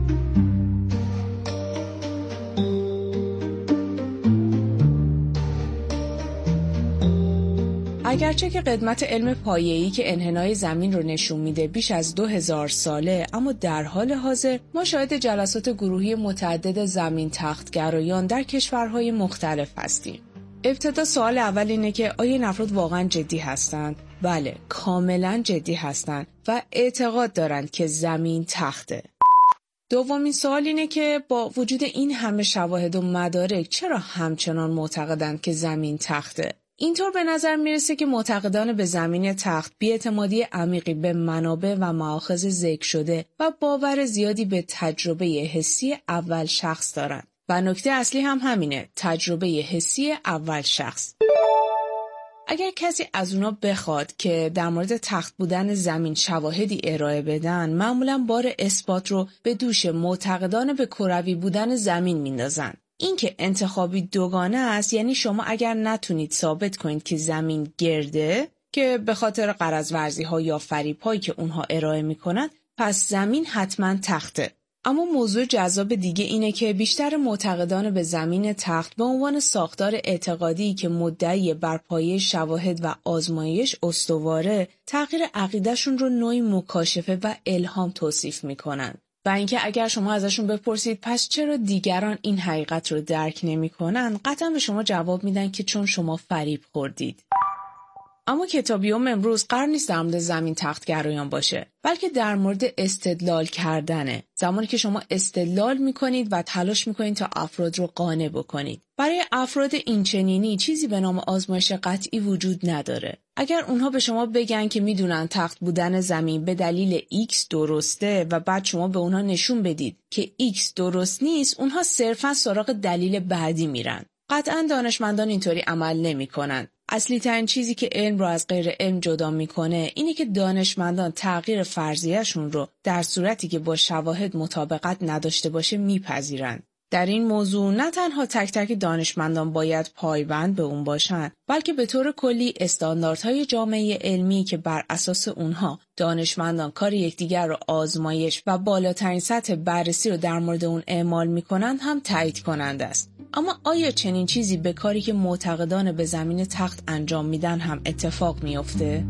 اگرچه که قدمت علم پایه‌ای که انحنای زمین رو نشون میده بیش از 2000 ساله، اما در حال حاضر ما شاهد جلسات گروهی متعدد زمین تختگرایان در کشورهای مختلف هستیم. ابتدا سوال اول اینه که آیا این افراد واقعا جدی هستند؟ بله، کاملا جدی هستند و اعتقاد دارند که زمین تخته. دومین سوال اینه که با وجود این همه شواهد و مدارک چرا همچنان معتقدند که زمین تخته؟ اینطور به نظر میرسه که معتقدان به زمین تخت بی‌اعتمادی عمیقی به منابع و مآخذ ذکر شده و باور زیادی به تجربه حسی اول شخص دارن. و نکته اصلی هم همینه، تجربه حسی اول شخص. اگر کسی از اونا بخواد که در مورد تخت بودن زمین شواهدی ارائه بدن، معمولاً بار اثبات رو به دوش معتقدان به کروی بودن زمین میندازن. این که انتخابی دوگانه است، یعنی شما اگر نتونید ثابت کنید که زمین گرده، که به خاطر غرض‌ورزی‌ها یا فریب‌هایی که اونها ارائه می‌کنند، پس زمین حتما تخته. اما موضوع جذاب دیگه اینه که بیشتر معتقدان به زمین تخت به عنوان ساختار اعتقادی که مدعی بر پایه شواهد و آزمایش استواره، تغییر عقیده‌شون رو نوعی مکاشفه و الهام توصیف می‌کنن. و اینکه اگر شما ازشون بپرسید پس چرا دیگران این حقیقت رو درک نمی‌کنن، قطعا به شما جواب میدن که چون شما فریب خوردید. اما کتابیوم امروز قرار نیست در مورد زمین تختگرایان باشه، بلکه در مورد استدلال کردنه. زمانی که شما استدلال میکنید و تلاش میکنید تا افراد رو قانع بکنید. برای افراد اینچنینی چیزی به نام آزمایش قطعی وجود نداره. اگر اونها به شما بگن که میدونن تخت بودن زمین به دلیل X درسته و بعد شما به اونها نشون بدید که X درست نیست، اونها صرفا سراغ دلیل بعدی میرن. قطعا دانشمندان اینطوری عمل نمیکنن. اصلی ترین چیزی که علم رو از غیر علم جدا میکنه اینه که دانشمندان تغییر فرضیه‌شون رو در صورتی که با شواهد مطابقت نداشته باشه میپذیرن. در این موضوع نه تنها تک تک دانشمندان باید پایبند به اون باشن، بلکه به طور کلی استانداردهای جامعه علمی که بر اساس اونها دانشمندان کار یکدیگر رو آزمایش و بالاترین سطح بررسی رو در مورد اون اعمال میکنن هم تایید کننده است. اما آیا چنین چیزی به کاری که معتقدان به زمین تخت انجام میدن هم اتفاق میفته؟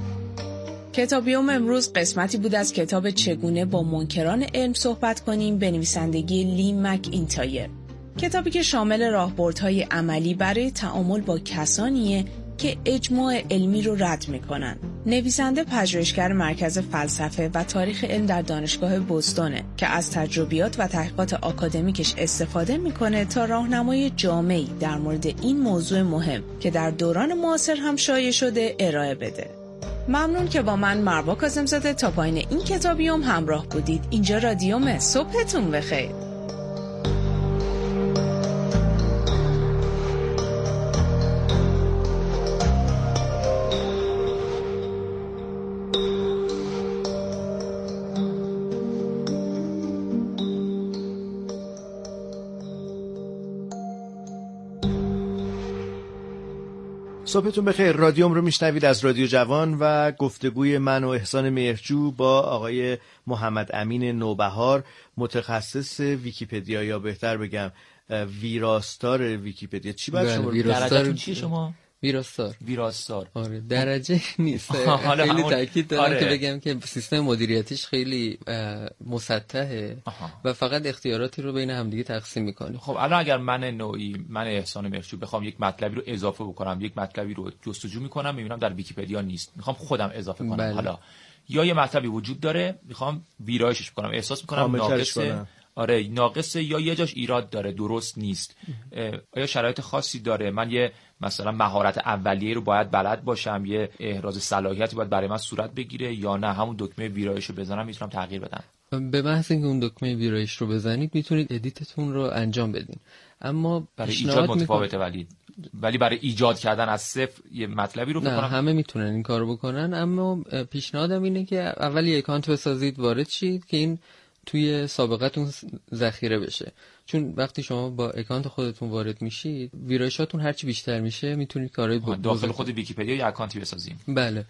کتابیوم امروز قسمتی بود از کتاب چگونه با منکران علم صحبت کنیم به نویسندگی لی مک اینتایر. کتابی که شامل راهبردهای عملی برای تعامل با کسانیه که اجماع علمی رو رد میکنن. نویسنده پژوهشگر مرکز فلسفه و تاریخ علم در دانشگاه بوستونه که از تجربیات و تحقیقات آکادمیکش استفاده میکنه تا راهنمای جامعی در مورد این موضوع مهم که در دوران معاصر هم شایع شده ارائه بده. ممنون که با من مروه کاظم‌زاده تا پایین این کتابیوم همراه بودید. اینجا رادیومه. صبحتون بخیر. صبحتون بخیر. رادیوم رو میشنوید از رادیو جوان و گفتگوی من و احسان مهرجو با آقای محمد امین نوبهار، متخصص ویکی‌پدیا یا بهتر بگم ویراستار ویکی‌پدیا. چی باید شما درجه‌تون چیه شما؟ ویراستار. آره درجه نیست. خیلی تاکید دارم که بگم که سیستم مدیریتیش خیلی مسطحه و فقط اختیاراتی رو بین همدیگه تقسیم میکنه. خب الان اگر من احسان مهرجو بخوام یک مطلبی رو اضافه بکنم، یک مطلبی رو جستجو میکنم، میبینم در ویکی‌پدیا نیست، میخوام خودم اضافه کنم. بله. حالا یا یه مطلبی وجود داره میخوام ویرایشش بکنم، احساس میکنم ناقصه، ناقصه یا یه جاش ایراد داره، درست نیست. آیا شرایط خاصی داره؟ من یه مثلا مهارت اولیه رو باید بلد باشم، یه احراز صلاحیتی باید برای من صورت بگیره، یا نه همون دکمه ویرایش رو بزنم میتونم تغییر بدم؟ به محض اینکه اون دکمه ویرایش رو بزنید میتونید ادیتتون رو انجام بدین. اما برای ایجاد متفاوته، ولی برای ایجاد کردن از صفر یه مطلبی رو نه بکنم. همه میتونن این کارو بکنن، اما پیشنهادم اینه که اول یک اکانت بسازید، وارد شید که این توی سابقتون ذخیره بشه. چون وقتی شما با اکانت خودتون وارد میشید، ویرایشاتون هرچی بیشتر میشه میتونید کارهای داخل خود ویکی‌پدیا یه اکانتی بسازیم. بله.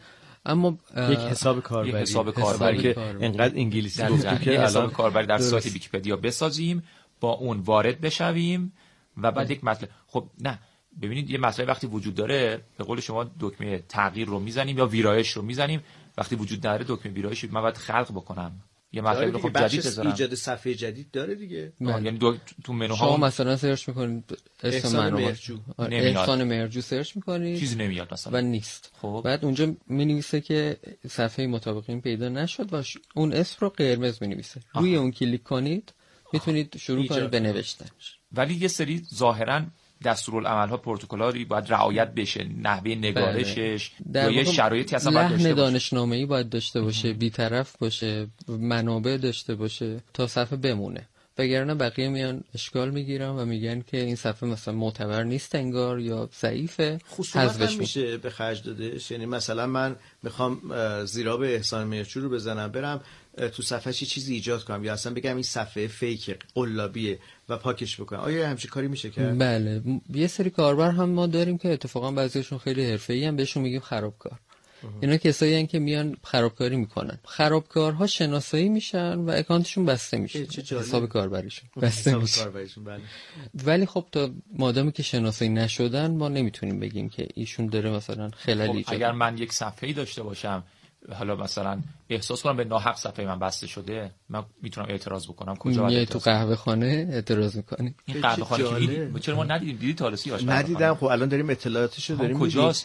اما یک حساب کاربری که انقدر انگلیسی گفتیم که حساب کاربری در سایت ویکی‌پدیا بسازیم، با اون وارد بشویم و بعد یک مطلب. خب نه ببینید یه مسئله وقتی وجود داره به قول شما دکمه تغییر رو میزنیم یا ویرایش رو میزنیم. وقتی وجود نداره دکمه ویرایش من باید خلق بکنم، یه مطلب رو خب جدید بذارم. ایجاد صفحه جدید داره دیگه. یعنی تو منوها شما مثلا سرچ میکنید اسم احسان مهرجو سرچ میکنید چیزی نمیاد مثلا و نیست. خب بعد اونجا مینویسه که صفحه مطابقین پیدا نشد و اون اسم رو قرمز مینویسه. روی اون کلیک کنید میتونید شروع کنید به نوشتن. ولی یه سری ظاهراً دستورالعمل‌ها پروتکل‌هایی باید رعایت بشه، نحوه نگارشش یا یه شرایطی اصلا باید داشته باشه. لحن دانشنامه‌ای باید داشته باشه، بی‌طرف باشه، منابع داشته باشه تا صفحه بمونه. وگرنه بقیه میان اشکال میگیرن و میگن که این صفحه مثلا معتبر نیست انگار یا ضعیفه، حذفش میشه به خرج داده. یعنی مثلا من میخوام زیراب احسان مهرجو رو بزنم برم تو صفحه‌اش چیزی ایجاد کنم یا اصلا بگم این صفحه فیک قلابیه و پاکش بکنم، آیا همچین کاری میشه کرد؟ بله، یه سری کاربر هم ما داریم که اتفاقا بعضیشون خیلی حرفه‌ای هم بهشون میگیم خرابکار. اینا کسایی هستن که میان خرابکاری میکنن. خرابکارها شناسایی میشن و اکانتشون بسته میشه، حساب کاربریشون بسته میشه. بله. ولی خب تا مادامی که شناسایی نشدن ما نمیتونیم بگیم که ایشون داره مثلا خلالی ایجاد. خب اگر من یک صفحه‌ای داشته باشم حالا مثلا احساس کنم به ناحق صفحه من بسته شده، من میتونم اعتراض بکنم. کجا میای تو قهوه خانه اعتراض میکنی؟ این قهوه خانه که چرا ما ندیدیم؟ دیدی تالسی آش؟ ندیدم. خب الان داریم اطلاعاتشو داریم. کجاست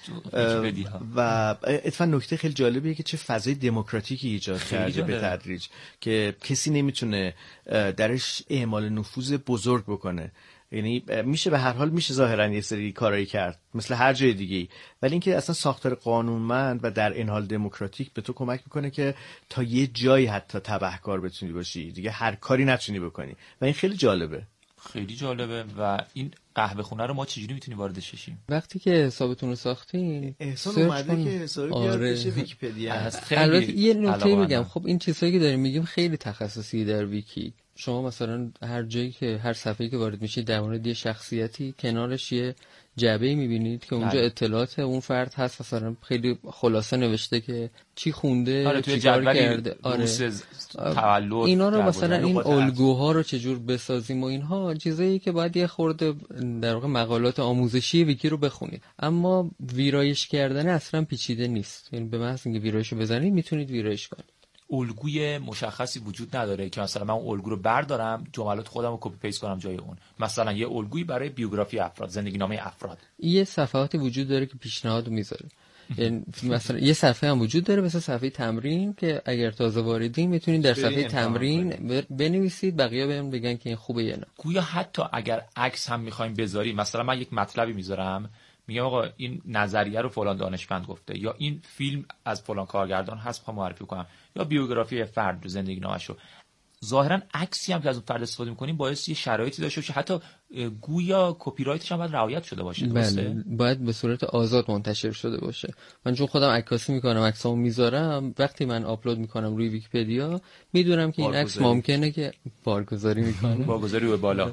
و اتفاقا نکته خیلی جالبیه که چه فضای دموکراتیکی ایجاد کرده به تدریج که کسی نمیتونه درش اعمال نفوذ بزرگ بکنه. یعنی میشه به هر حال میشه ظاهرا یه سری کارایی کرد مثل هر جای دیگه، ولی اینکه اصلا ساختار قانونمند و در این حال دموکراتیک به تو کمک میکنه که تا یه جایی حتی تبهکار بتونی باشی، دیگه هر کاری نتونی بکنی و این خیلی جالبه. خیلی جالبه. و این قهوه خونه رو ما چجوری میتونیم واردش بشیم؟ وقتی که حسابتون رو ساختین احسان اومده که حسابی بیاد بشه ویکی‌پدیا. البته یه نکته میگم، خب این چیزایی که داریم میگیم خیلی تخصصی در ویکی. شما مثلا هر جایی که هر صفحه‌ای که وارد میشید در مورد یه شخصیتی کنارش یه جعبه‌ای می‌بینید که اونجا اطلاعات اون فرد هست، مثلا خیلی خلاصه نوشته که چی خونده، چی کار کرده، تولد، اینا رو مثلا این الگوها رو چجور بسازیم و اینها چیزایی که باید یه خورده در واقع مقالات آموزشی ویکی رو بخونید. اما ویرایش کردن اصلا پیچیده نیست، یعنی به محض اینکه ویرایشو بزنید میتونید ویرایش کنید. الگوی مشخصی وجود نداره که مثلا من اون الگو رو بردارم جملات خودم رو کپی پیست کنم جای اون. مثلا یه الگویی برای بیوگرافی افراد، زندگی نامه افراد، یه صفحاتی وجود داره که پیشنهاد میذاره. یعنی مثلا یه صفحه هم وجود داره مثلا صفحه تمرین که اگر تازه واردین میتونید در صفحه تمرین بنویسید، بقیه بهم بگن که این خوبه یا نه. گویا حتی اگر عکس هم می‌خوایم بذاریم، مثلا من یک مطلبی میذارم میگم آقا این نظریه رو فلان دانشمند گفته یا این فیلم از فلان کارگردان هست میخوام معرفی کنم یا بیوگرافی فرد رو، زندگی نامه‌شو، ظاهرا عکسی هم که از اون فرد استفاده می‌کنیم باعث یه شرایطی داشته باشه حتی گویا کپی رایتش هم باید رعایت شده باشه. بله، باید به صورت آزاد منتشر شده باشه. من چون خودم عکاسی می‌کنم، عکسامو میذارم، وقتی من آپلود می‌کنم روی ویکی‌پدیا میدونم که این عکس ممکنه که بارگذاری می‌کنه بارگذاری به بالا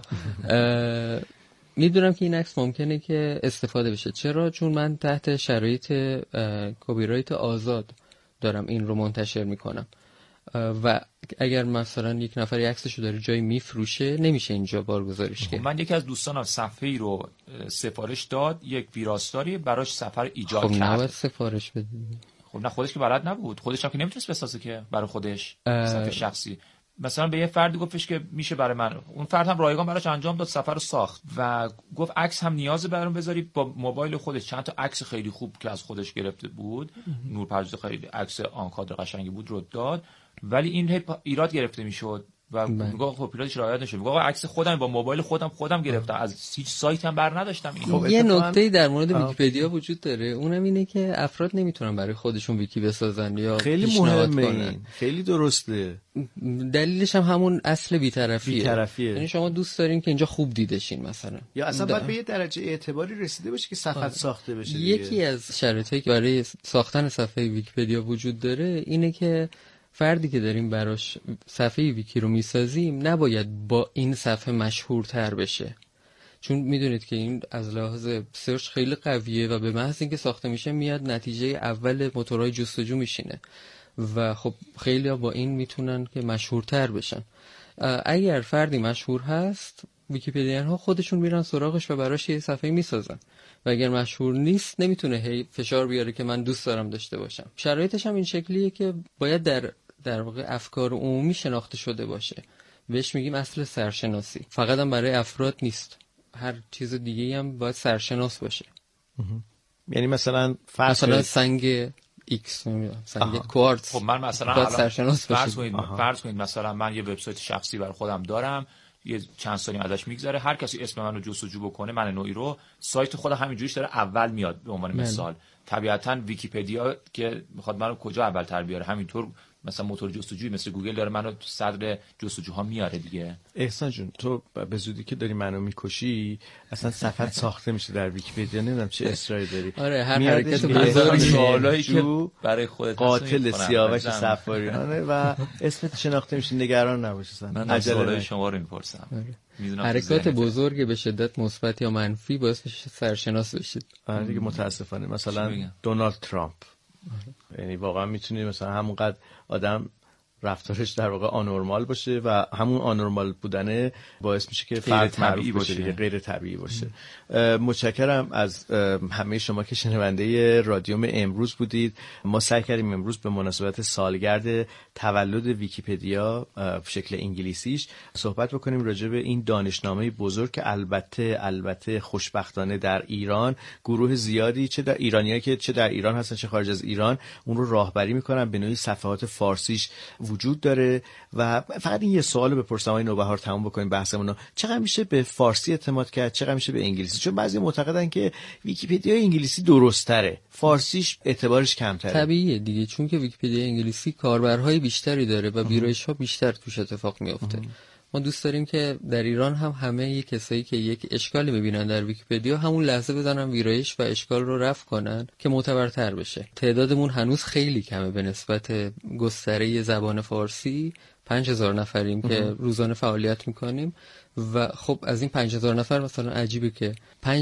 میدونم که این عکس ممکنه که استفاده بشه. چرا؟ چون من تحت شرایط کپی رایت آزاد دارم این رو منتشر میکنم و اگر مثلا یک نفری عکسشو داره جایی میفروشه نمیشه اینجا بارگذاریش کرد. من یکی از دوستانم صفحه‌ای رو سفارش داد، یک ویراستاری براش صفحه ایجاد کرد. خب نباید سفارش بدی. خب نه، خودش که بلد نبود، خودش هم که نمیتونست بسازه که برای خودش صفحه شخصی. مثلا به یه فردی گفتش که میشه برای من، اون فرد هم رایگان براش انجام داد، سفر رو ساخت و گفت عکس هم نیازه برام بذاری. با موبایل خودش چند تا عکس خیلی خوب که از خودش گرفته بود، نورپرداز خیلی عکس آن کادر قشنگی بود رو داد، ولی این ایراد گرفته میشد و میگه خب پیلاتش رعایت نشه. میگه عکس خودم با موبایل خودم گرفتم، از هیچ سایت هم بر نداشتم. خب یه نکته‌ای در مورد ویکی‌پدیا وجود داره، اونم اینه که افراد نمیتونن برای خودشون ویکی بسازن یا خیلی مهمه، خیلی درسته. دلیلش هم همون اصل بی‌طرفیه. یعنی شما دوست دارین که اینجا خوب دیده شین مثلا، یا اصلا باید به یه درجه اعتباری رسیده باشه که صفحه ساخته بشه. یکی از شرایطی که برای ساختن صفحه ویکی‌پدیا وجود داره اینه که فردی که داریم براش صفحه ویکی رو میسازیم نباید با این صفحه مشهورتر بشه، چون میدونید که این از لحاظ سرچ خیلی قویه و به محض اینکه ساخته میشه میاد نتیجه اول موتورهای جستجو میشینه و خب خیلی با این میتونن که مشهورتر بشن. اگر فردی مشهور هست ویکی‌پدیان ها خودشون میرن سراغش و براش یه صفحه میسازن و اگر مشهور نیست نمیتونه هی فشار بیاره که من دوست دارم داشته باشم. شرایطش هم این شکلیه که باید در واقع افکار عمومی شناخته شده باشه. بهش میگیم اصل سرشناسی. فقط هم برای افراد نیست، هر چیز دیگه هم باید سرشناس باشه. یعنی مثلا سنگ ایکس نمیدونم، سنگ کوارتز. خب من مثلا فرض کنید مثلا من یه وبسایت شخصی برای خودم دارم، یه چند سالی ازش میگذره، هر کسی اسم منو جستجو بکنه، من نوعی رو، سایت خودم همینجوریش داره اول میاد به عنوان مثال. طبیعتاً ویکی‌پدیا که میخواد منو کجا اول تر بیاره، همینطور مثلا موتور جستجویی مثل گوگل داره منو تو صدر جستجوها میاره دیگه. احسان جون تو به زودی که داری منو میکشی اصلا صفحت ساخته میشه در ویکی‌پدیا، نمیدونم چه اصراری داری. آره هر حرکت بزرگی سوالایی که برای خودت قاتل سیاوش سفاریانه و اسمت شناخته میشه، نگران نباش اصلا. من سوالای شما رو میپرسم. حرکات بزرگ به شدت مثبت یا منفی باعث میشه سرشناس بشید. آره دیگه متاسفانه مثلا دونالد ترامپ، یعنی واقعا میتونی مثلا همونقدر آدم رفتارش در واقع آنورمال باشه و همون آنورمال بودنه باعث میشه که فرد طبیعی باشه، غیر طبیعی باشه. متشکرم از همه شما که شنونده رادیوم امروز بودید. ما سعی کردیم امروز به مناسبت سالگرد تولد ویکی‌پدیا به شکل انگلیسیش صحبت بکنیم راجع به این دانشنامه بزرگ که البته خوشبختانه در ایران گروه زیادی چه در ایرانیایی که چه در ایران هستن چه خارج از ایران اون رو راهبری میکنن، به نوعی صفحات فارسیش وجود داره. و فقط این یه سوال بپرسم آقای نوبهار تموم بکنیم بحثمون رو، چقدر میشه به فارسی اعتماد کرد، چقدر میشه به انگلیسی؟ چون بعضی معتقدن که ویکی‌پدیا انگلیسی درست‌تره، فارسیش اعتبارش کمتره. طبیعیه دیگه، چون که ویکی‌پدیا انگلیسی کاربرهای بیشتری داره و ویرایش‌ها بیشتر توش اتفاق میفته. ما دوست داریم که در ایران هم همه یک کسایی که یک اشکالی می‌بینن در ویکی‌پدیا همون لحظه بزنن ویرایش و اشکال رو رفع کنن که معتبرتر بشه. تعدادمون هنوز خیلی کمه به نسبت گستره زبان فارسی. 5000 نفریم که روزانه فعالیت میکنیم و خب از این 5000 نفر مثلا عجیبه که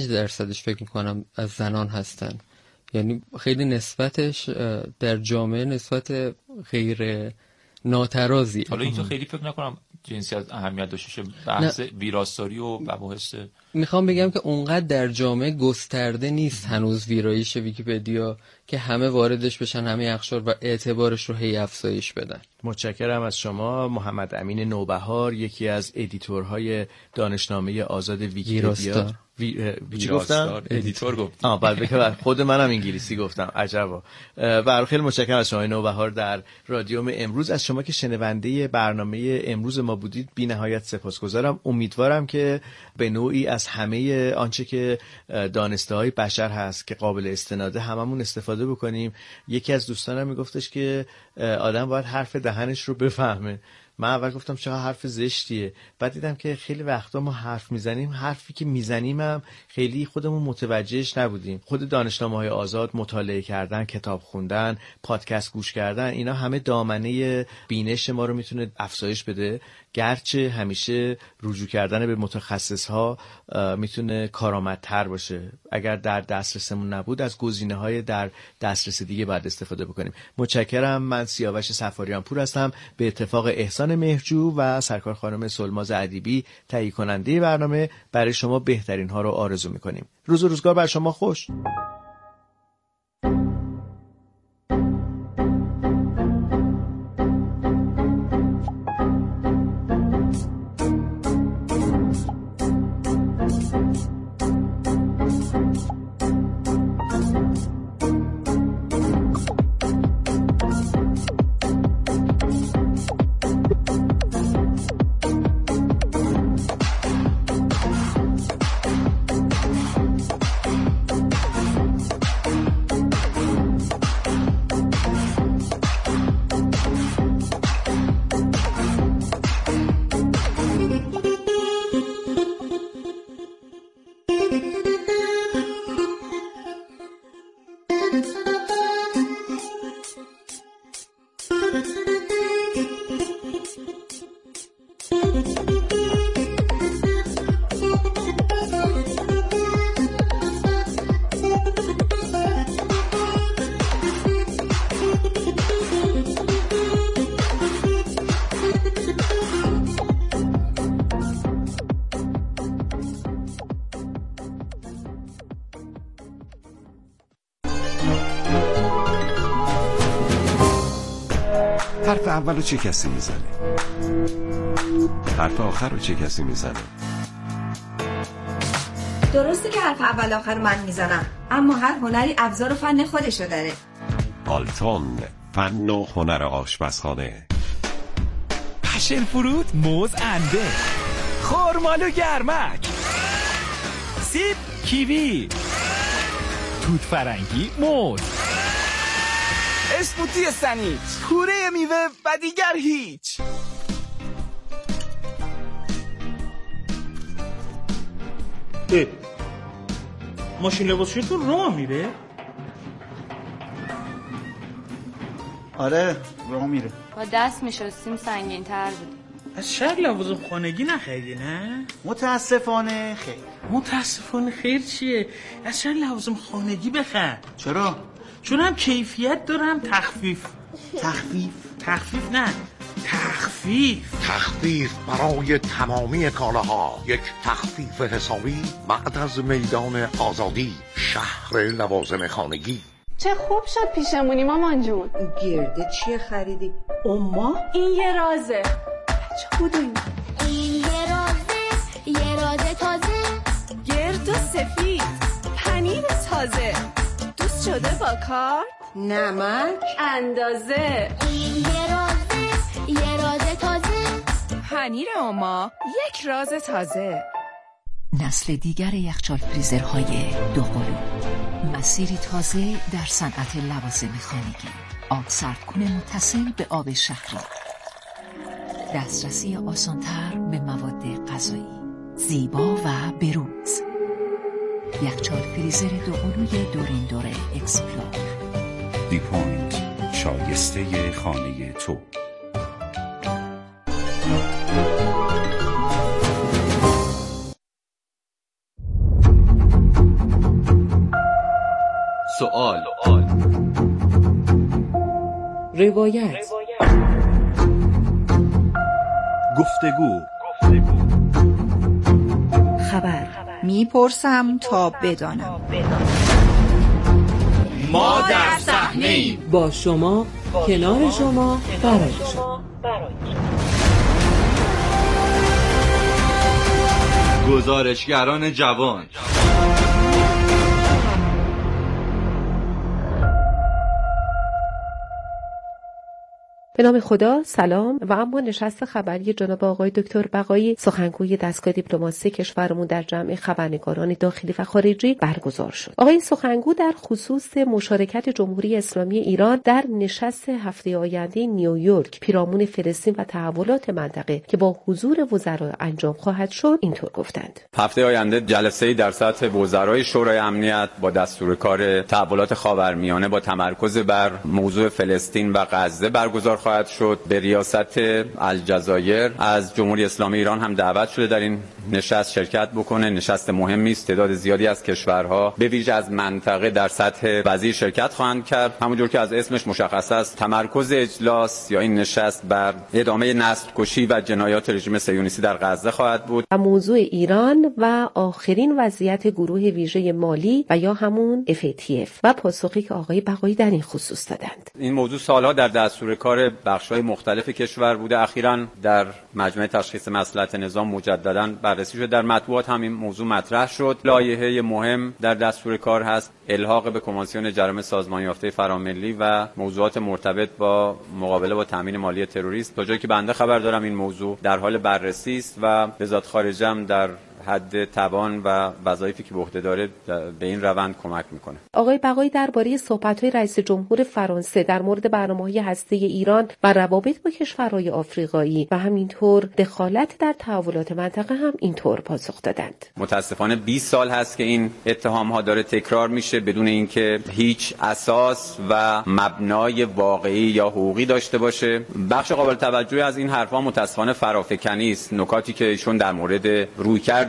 5% فکر میکنم از زنان هستن، یعنی خیلی نسبتش در جامعه نسبت غیر ناترازی. حالا اینجا خیلی فکر نکنم جنسیت اهمیت داشته باشه، بحث ویراستاری و مباحث. میخوام بگم که اونقدر در جامعه گسترده نیست هنوز ویرایش ویکی‌پدیا که همه واردش بشن، همه اقشار و اعتبارش رو هی افزایش بدن. متشکرم از شما محمد امین نوبهار، یکی از ادیتورهای دانشنامه آزاد ویکی‌پدیا. چی گفتم؟ ادیتور گفتم. بعد خود منم انگلیسی گفتم. عجبا. برای خیلی متشکرم از شما نوبهار در رادیوم امروز. از شما که شنونده برنامه امروز ما بودید بی نهایت سپاسگزارم. امیدوارم که به نوعی از همه آنچه که دانسته های بشر هست که قابل استناده هممون استفاده بکنیم. یکی از دوستانم میگفتش که آدم باید حرف دهنش رو بفهمه. من اول گفتم چقدر حرف زشتیه، بعد دیدم که خیلی وقتا ما حرف میزنیم، حرفی که میزنیم هم خیلی خودمون متوجهش نبودیم. خود دانشنامه‌های آزاد، مطالعه کردن، کتاب خوندن، پادکست گوش کردن، اینا همه دامنه بینش ما رو میتونه افزایش بده، گرچه همیشه رجوع کردن به متخصص‌ها میتونه کارآمدتر باشه. اگر در دسترسمون نبود از گزینه‌های در دسترس دیگه باید استفاده بکنیم. متشکرم. من سیاوش سفاریان پور هستم. به اتفاق احسان مهرجو و سرکار خانم سلماز ادیبی تهیه کننده برنامه برای شما بهترین ها رو آرزو می‌کنیم. روز و روزگار بر شما خوش. حرف اول رو چه کسی میزنه؟ حرف آخر رو چه کسی میزنه؟ درسته که حرف اول آخر من میزنم، اما هر هنری ابزار و فن خودشو داره. آلتون، فن و هنر آشپزخانه. پشن فروت، موز انده، خرمالو گرمک، سیب کیوی، توت فرنگی موز، اسموتی سنیج، پوره میوه و دیگر هیچ. ماشین لباسشویتون راه میره؟ آره راه میره. با دست میشستیم سنگین تر بود. از شهر لوازم خانگی نخریدی نه؟ متاسفانه خیر. متاسفانه خیر چیه؟ از شهر لوازم خانگی بخر. چرا؟ چون هم کیفیت داره هم تخفیف. تخفیف نه، تخفیف برای تمامی کالاها. یک تخفیف حسابی بعد از میدان آزادی، شهر لوازم خانگی. چه خوب شد پیشمونی مامان جون. گرده چیه خریدی؟ اما این یه رازه. چه بود این؟ این یه رازه تازه، گرد و سفید، پنیر تازه، دوست شده با کار، نمک اندازه. این یه رازه تازه، پنیر اما یک راز تازه. نسل دیگر یخچال فریزرهای دوقلو، مسیری تازه در صنعت لوازم خانگی. آب سردکن متصل به آب شهری، دسترسی آسان‌تر به مواد غذایی، زیبا و بروز. یخچال فریزر دوقلوی دورین اکسپلور. دی پوینت، شایسته خانه تو. سوال، روایت، گفتگو، خبر. میپرسم تا بدانم. ما در صحنه‌ایم، با شما، کنار شما، برای شما. گزارشگران جوان. به نام خدا، سلام. و اما نشست خبری جناب آقای دکتر بقایی، سخنگوی دستگاه دیپلماسی کشورمون در جمع خبرنگاران داخلی و خارجی برگزار شد. آقای سخنگو در خصوص مشارکت جمهوری اسلامی ایران در نشست هفته آینده نیویورک پیرامون فلسطین و تحولات منطقه که با حضور وزرا انجام خواهد شد اینطور گفتند: هفته آینده جلسه‌ای در سطح وزرای شورای امنیت با دستور کار تحولات خاورمیانه با تمرکز بر موضوع فلسطین و غزه برگزار خواهد شد. به ریاست الجزایر از جمهوری اسلامی ایران هم دعوت شده در این نشست شرکت بکنه. نشست مهمی است. تعداد زیادی از کشورها به ویژه از منطقه در سطح وزیر شرکت خواهند کرد. همونجور که از اسمش مشخص است، تمرکز اجلاس یا این نشست بر ادامه نسل کشی و جنایات رژیم صهیونیستی در غزه خواهد بود. موضوع ایران و آخرین وضعیت گروه ویژه مالی و یا همون FATF و پاسخی که آقای بقایی در این خصوص دادند. این موضوع سالها در دستور کار بخش‌های مختلف کشور بوده. اخیراً در مجمع تشخیص مصلحت نظام مجدداً بررسی شد. در مطبوعات هم این موضوع مطرح شد. لایحه مهم در دستور کار هست الحاق به کنوانسیون جرائم سازمان یافته فراملی و موضوعات مرتبط با مقابله با تامین مالی تروریست. تا جایی که بنده خبر دارم این موضوع در حال بررسی است و وزارت خارجه هم در حد توان و وظایفی که به عهده داره به این روند کمک میکنه. آقای بقایی درباره صحبت‌های رئیس جمهور فرانسه در مورد برنامه‌های هسته ایران و روابط با کشورهای آفریقایی و همینطور دخالت در تحولات منطقه هم اینطور پاسخ دادند: متاسفانه 20 سال هست که این اتهام‌ها داره تکرار میشه بدون اینکه هیچ اساس و مبنای واقعی یا حقوقی داشته باشه. بخش قابل توجهی از این حرف‌ها متاسفانه فرافکنی است. نکاتی که ایشون در مورد رویکرد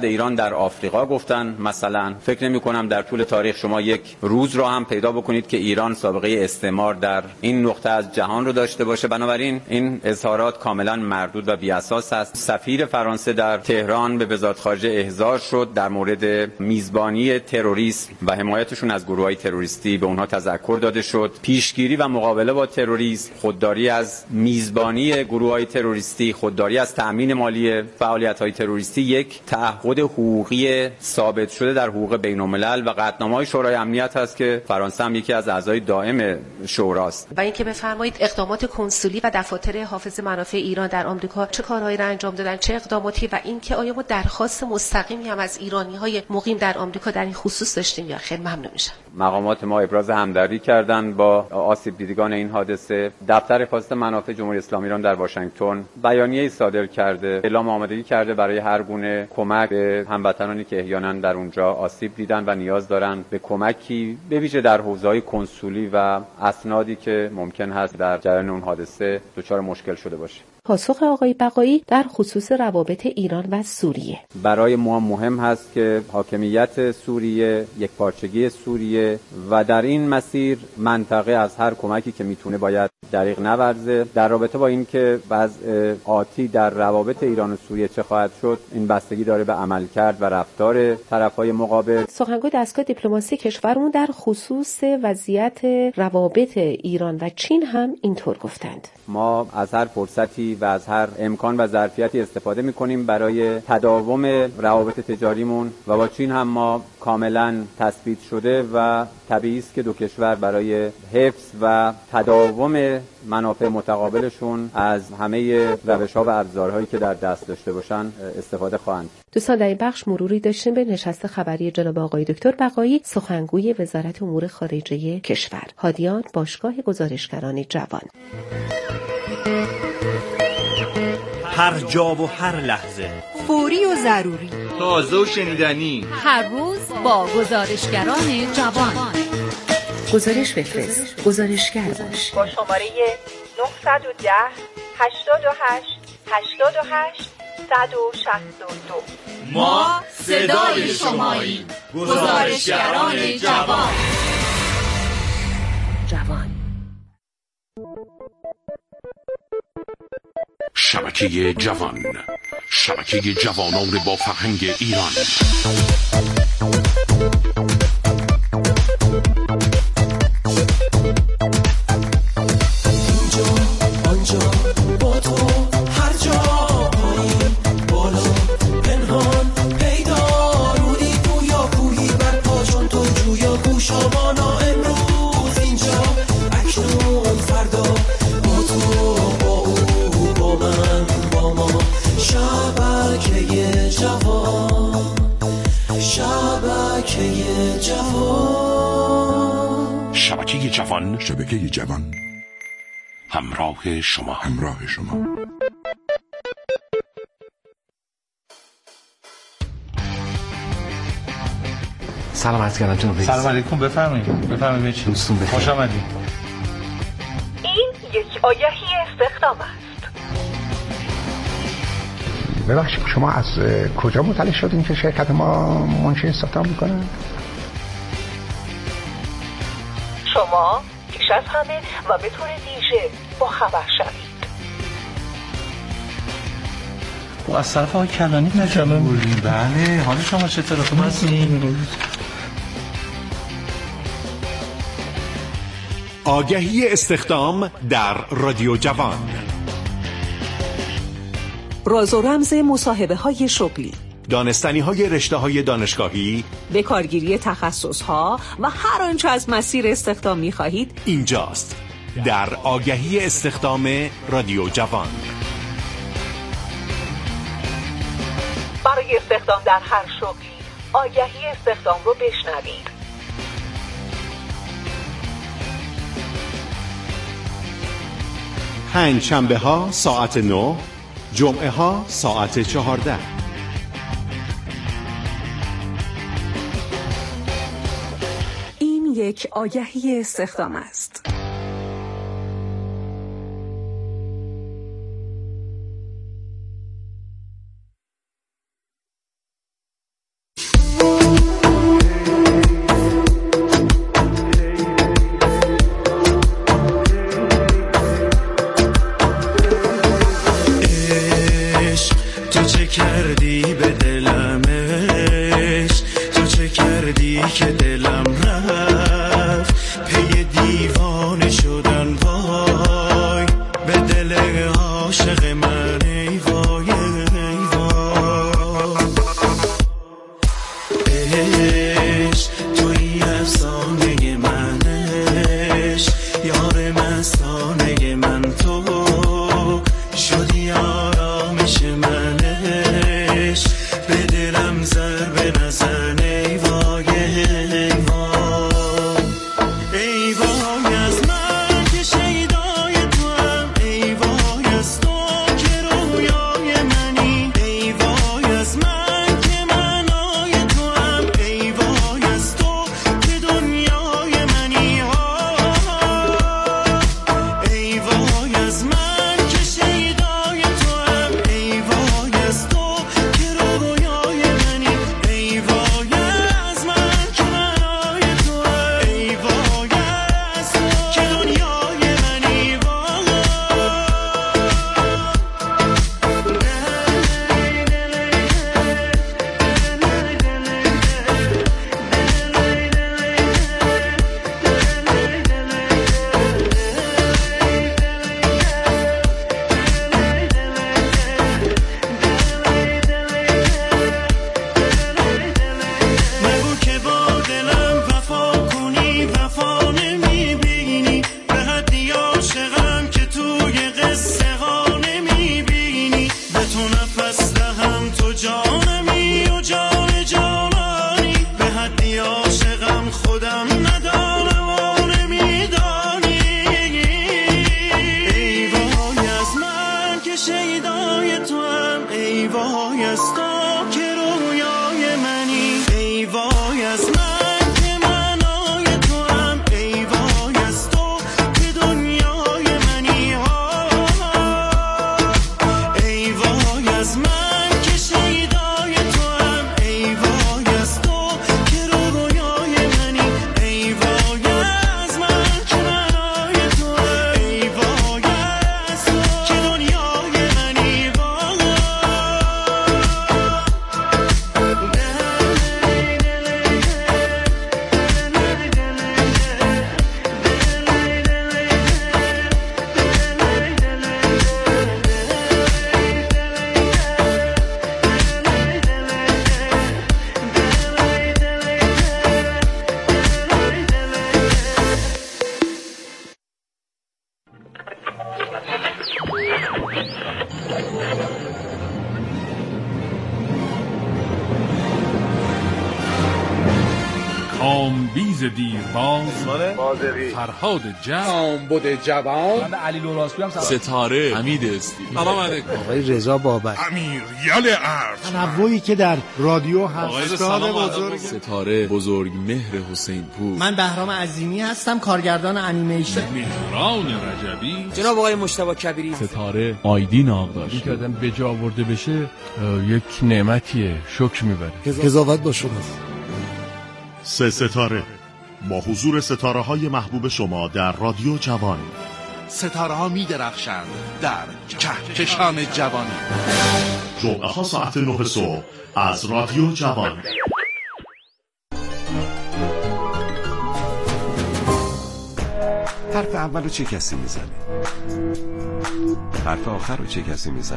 عملکرد ایران در آفریقا گفتن. مثلا فکر نمی‌کنم در طول تاریخ شما یک روز رو هم پیدا بکنید که ایران سابقه استعمار در این نقطه از جهان رو داشته باشه. بنابراین این اظهارات کاملا مردود و بی‌اساس است. سفیر فرانسه در تهران به وزارت خارجه احضار شد در مورد میزبانی تروریسم و حمایتشون از گروه‌های تروریستی به اونها تذکر داده شد. پیشگیری و مقابله با تروریسم، خودداری از میزبانی گروه‌های تروریستی، خودداری از تأمین مالی فعالیت‌های تروریستی یک تعهد حقوقی ثابت شده در حقوق بین‌الملل و قطعنامه‌های شورای امنیت هست که فرانسه هم یکی از اعضای دائم شوراست. و اینکه بفرمایید اقدامات کنسولی و دفاتر حافظ منافع ایران در آمریکا چه کارهایی را انجام دادن، چه اقداماتی، و اینکه آیا ما درخواست مستقیمی هم از ایرانی‌های مقیم در آمریکا در این خصوص داشتیم یا خیر؟ ممنون میشم. مقامات ما ابراز همدردی کردند با آسیب دیدگان این حادثه. دفتر حفاظت منافع جمهوری اسلامی ایران در واشنگتن بیانیه‌ای صادر کرده، اعلام آمادگی کرده برای هر گونه کمک به هموطنانی که احیانا در اونجا آسیب دیدن و نیاز دارن به کمکی، به ویژه در حوزه‌های کنسولی و اسنادی که ممکن هست در جریان اون حادثه دچار مشکل شده باشه. پاسخ آقای بقایی در خصوص روابط ایران و سوریه: برای ما مهم هست که حاکمیت سوریه، یکپارچگی سوریه و در این مسیر منطقه از هر کمکی که میتونه باید دریغ نورزه. در رابطه با این که وضع آتی در روابط ایران و سوریه چه خواهد شد، این بستگی داره به عملکرد و رفتار طرف‌های مقابل. سخنگوی دستگاه دیپلماسی کشورمون در خصوص وضعیت روابط ایران و چین هم اینطور گفتند: ما از هر فرصتی و از هر امکان و ظرفیتی استفاده می‌کنیم برای تداوم روابط تجاریمون و با چین هم ما کاملا تثبیت شده و طبیعی است که دو کشور برای حفظ و تداوم منافع متقابلشون از همه روش‌ها و ابزارهایی که در دست داشته باشن استفاده خواهند. دوستان، در این بخش مروری داشتیم به نشست خبری جناب آقای دکتر بقایی، سخنگوی وزارت امور خارجه کشور. هادیان، باشگاه گزارشگران جوان. هر جا و هر لحظه، فوری و ضروری، تازه و شنیدنی، هر روز با گزارشگران جوان. گزارش بفرست، گزارشگر باش. با شماره 910 88 88 162. ما صدای شماییم. گزارشگران جوان. شبکه جوان، شبکه جوانان با فرهنگ ایران. اینجا آنجا با تو هر جا، پایین بالا پنهان پیدا، رودی گویا کوهی بر پا چون تو جویا گوشابانا. امروز اینجا اکنون فردا، با تو با او با من با ما. شبکه جوان، شبکه جوان، شبکه جوان، شبکه جوان، همراه شما، همراه شما. سلام عرض کردم جناب رئیس. سلام علیکم. بفرمایید چی دوستون بخیر. خوش آمدید. این یک آگهی استخدام است. ببخشید شما از کجا مطلع شدین که شرکت ما منشی استخدام میکنه؟ شما پیش از همه و به طور ویژه با خبر شوید. او از طرف آقای کلانی بودیم. بله، حال شما چطوره؟ خوب هستین؟ آگهی استخدام در رادیو جوان. راز و رمز مصاحبه های شغلی، دانستنی های رشته های دانشگاهی، به کارگیری تخصص ها و هر آنچه از مسیر استخدام می خواهید اینجاست، در آگهی استخدام رادیو جوان. برای استخدام در هر شغلی آگهی استخدام رو بشنوید. پنجشنبه ها ساعت 9، جمعه ها ساعت 14. این یک آگهی استخدام است. عشق به دلم ضربه نزن ای وای ای وای ای وای از من که شیدای تو هم ای وای از تو که رویای منی ای وای از من که معنای تو هم ای وای از تو که دنیای منی ای وای از من که شیدای تو هم ای وای از تو که رویای منی ای وای از من که معنای تو ای وای از تو که دنیای منی نگو که با دلم وفا کنی وفا نمیبینی به حدی عاشقم که توی قصه ها نمیبینی به تو نفس دهم تو جانمی و جان جانانی به حدی عاشقم خودم ندانم و نمیدانی ای وای از من که شیدای تو هم ای وای از تو که رویای منی ای وای از من که معنای تو هم ای وای از تو که دنیای منی ای وای از من که شیدای تو هم ای وای از تو که رویای منی ای وای از من که معنای تو ای وای از تو که دنیای منی کامبیز دیرباز فرهاد جوان کامبد جوان من علی لوراسپی هم ستاره حمید استی سلام علیکم آقای رضا بابک امیر یل ارج تنوعی که در رادیو هست بزرگ ستاره بزرگ مهر حسین پور من بهرام عظیمی هستم کارگردان انیمیشن مهران رجبی جناب آقای مجتبی کبیری ستاره آیدین آقداشتی که آدم به جا آورده بشه یک نعمتیه شکر میبره قضاوت با شما سه ستاره با حضور ستاره های محبوب شما در رادیو جوان. ستاره ها می درخشند در کهکشان جوانی. جمعه ها ساعت 9 صبح از رادیو جوان. حرف اول رو چه کسی میزنه؟ حرف آخر رو چه کسی میزنه؟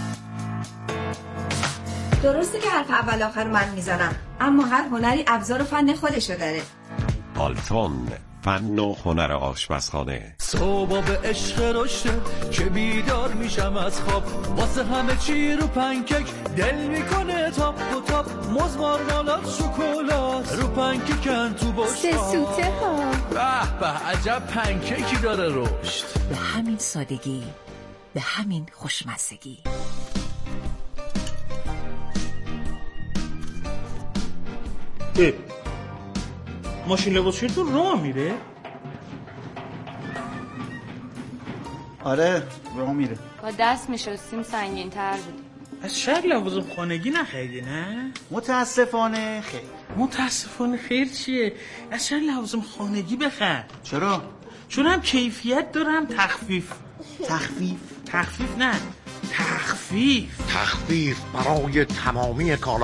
درسته که حرف اول آخر من میزنم، اما هر هنری ابزار و فن خودشو داره. آلتون، فن و هنر آشپزخانه. صبح به عشق رشته که بیدار میشم از خواب، واسه همه چی رو پنکیک دل میکنه تاپ و تاپ، موز مارمالاد شکلات رو پنکیکن تو بشقاب. سه سوته ها به به عجب پنکیکی داره رشد. به همین سادگی، به همین خوشمزگی. ماشین لباسشویی تو راه میره؟ آره راه میره. با دست میشستیم سنگین تر بود. از شاید لوازم خانگی نخریدی نه؟ متاسفانه خیر. متاسفانه خیر چیه؟ از شاید لوازم خانگی بخر. چرا؟ چون هم کیفیت دارم تخفیف. تخفیف؟ تخفیف نه، تخفیف تخفیف برای تمامی کالا